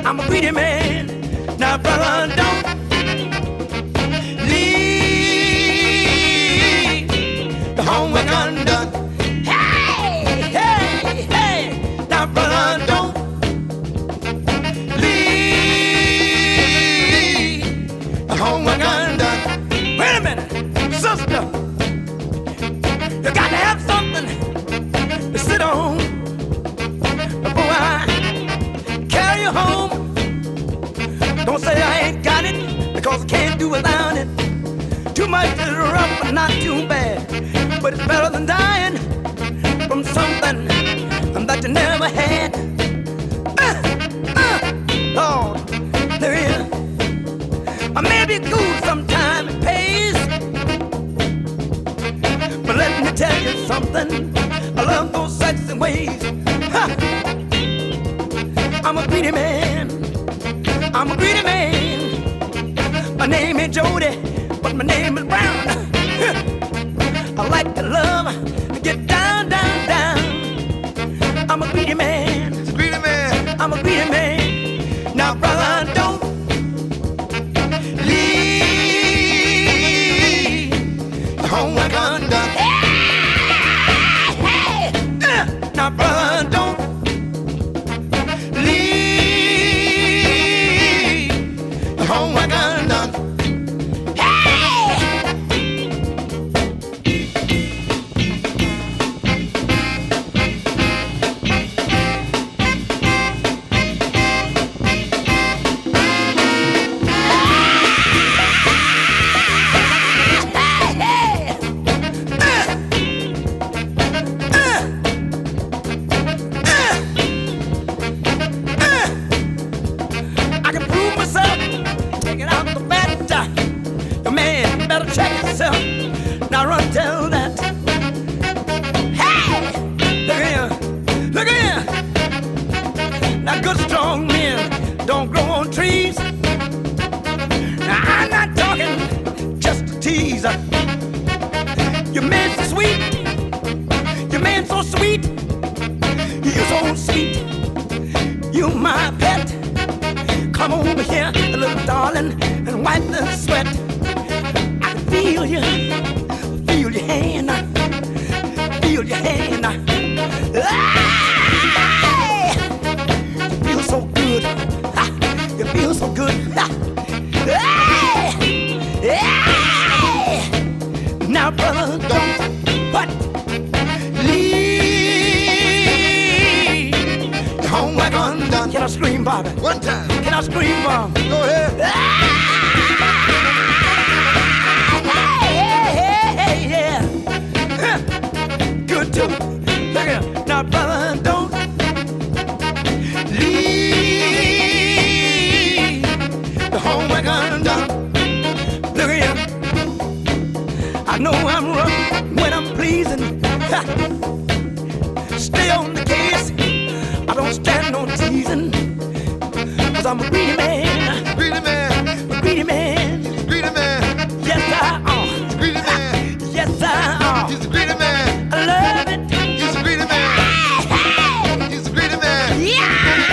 I'm a greedy man. Now, brother, don't leave the homework undone. Hey, hey, hey. Now, brother, don't leave the homework undone. Wait a minute, sister. You got to have something to sit on before I carry you home. Don't say I ain't got it, because I can't do without it. Too much is rough, but not too bad. But it's better than dying from something that you never had. Lord, there is. I may be cool sometime, it pays. But let me tell you something, I love those sexy ways. Ha! I'm a greedy man. I'm a greedy man. My name is Jody, but my name is Brown. I like to love and get down, down, down. I'm a greedy man. He's a greedy man. I'm a greedy man. Now, brother, don't leave the homework undone. Hey, hey. Now, brother, don't homework undone. Hey! I can prove myself. Take it out the bat. The man better check himself. Now run tell that. Hey! Look here. Look here. Now good strong men don't grow on trees. Now I'm not talking just to tease. Your man's so sweet. Your man's so sweet. You so sweet. You my pet. Come over here, little darling, and wipe the sweat. I can feel you, feel your hand, feel your hand. Hey! You feel so good, you feel so good. Hey! Hey! Now, brother, don't but leave the homework undone. Can I scream, Bobby? One time. Can I scream, Mom? Go ahead. Hey, yeah. Good too. Look here. Now, brother, don't leave the homework undone. Look here. I know I'm rough when I'm pleasing. Stay on the case. I don't stand no teasing. 'Cause I'm a greedy man. Greedy man. A greedy man. He's a greedy man. Yes, I am. He's a greedy man. Yes, I am. He's a greedy man. I love it. He's a greedy man. He's a greedy man. Yeah.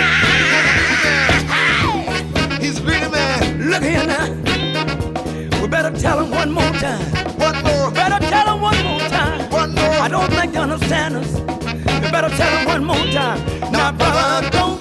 He's a greedy man. Look here now. We better tell him one more time. One more. Better tell him one more time. One more. I don't think you understand us. You better tell him one more time. Now, brother, don't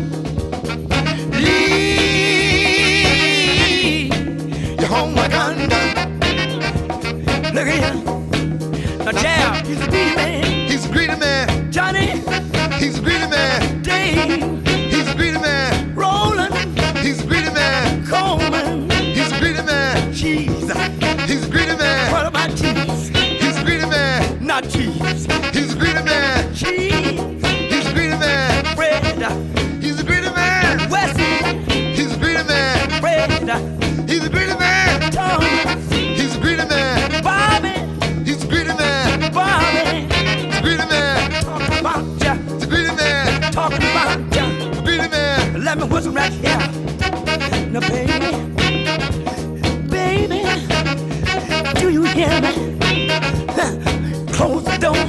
leave your homework undone. Look here. Now, Jam, he's a greedy man. He's a greedy man. Johnny, He's a greedy man. Dave, He's a greedy man. Roland, He's a greedy man. Coleman, He's a greedy man. cheese. He's a greedy man. What about cheese? He's a greedy man. Not cheese. He's a greedy man. Cheese, He's a greedy man. bread, He's a greedy man. Wesley, He's a greedy man. bread, He's a greedy man. Thomas, He's a greedy man. Bobby, He's a greedy man. Bobby. He's a greedy man. Talking about ya, He's a greedy man. talking about ya. He's a greedy man. Let me whistle right here. Now, baby, baby, do you hear me? Close the door.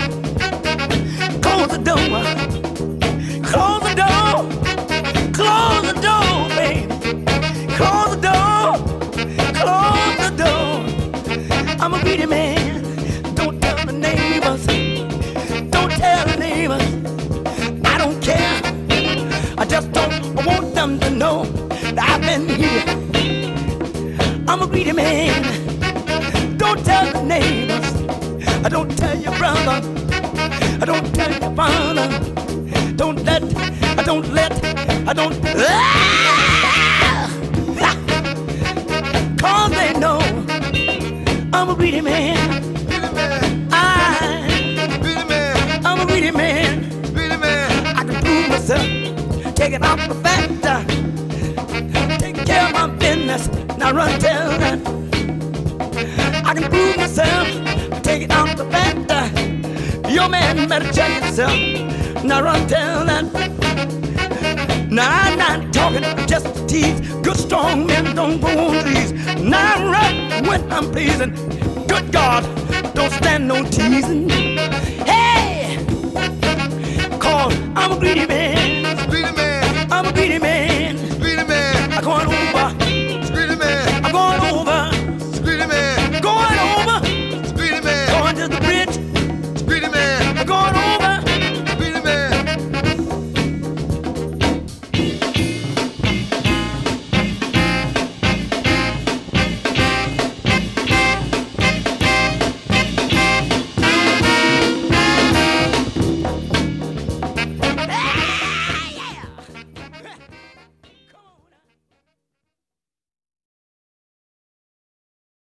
Close the door. Close the door. Close the door. I don't tell your brother, I don't tell your father, don't let, I don't let, I don't, cause they know I'm a greedy man. I'm a greedy man. I can prove myself, taking off the fact, take care of my business, now run tell that. I can prove myself, take it off the fact, your man better check yourself, now run tell that. Now I'm not talking just to tease, good strong men don't go on these. Now I'm right when I'm pleasing, good God, don't stand no teasing. Hey, cause I'm a greedy man.